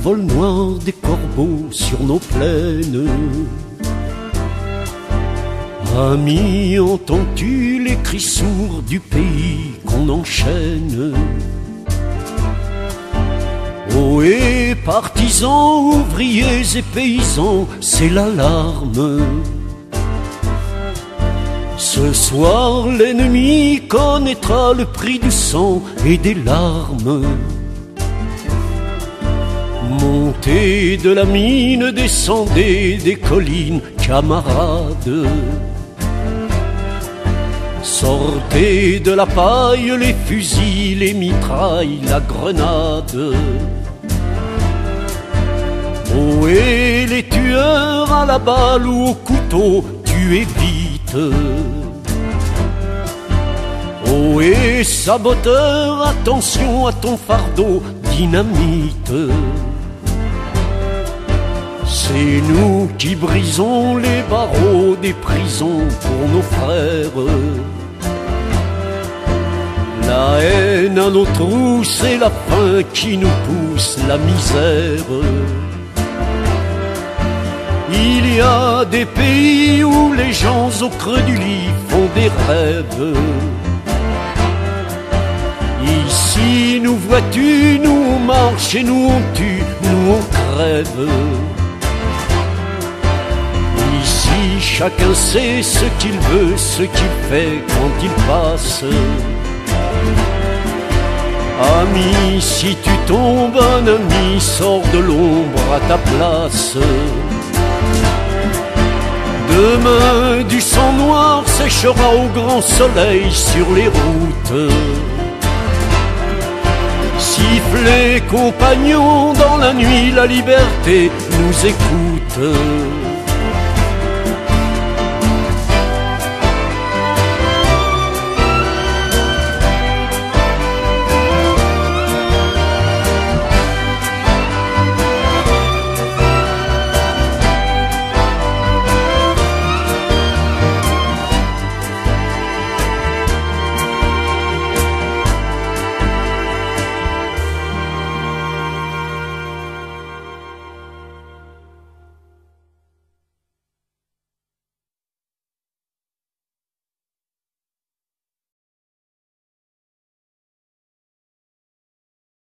vol noir des corbeaux sur nos plaines. Ami, entends-tu les cris sourds du pays qu'on enchaîne? Oh, et partisans, ouvriers et paysans, c'est l'alarme. Ce soir, l'ennemi connaîtra le prix du sang et des larmes. Montez de la mine, descendez des collines, camarades. Sortez de la paille les fusils, les mitrailles, la grenade. Oh, et les tueurs à la balle ou au couteau, tuez vite. Oh, et saboteur, attention à ton fardeau, dynamite. C'est nous qui brisons les barreaux des prisons pour nos frères. La haine à nos trousses et la faim qui nous pousse la misère. Il y a des pays où les gens au creux du lit font des rêves. Ici, nous vois-tu, nous on marche et nous on tue, nous on crève. Ici, chacun sait ce qu'il veut, ce qu'il fait quand il passe. Ami, si tu tombes, un ami sort de l'ombre à ta place. Demain, du sang noir séchera au grand soleil sur les routes. Sifflez, compagnons, dans la nuit, la liberté nous écoute.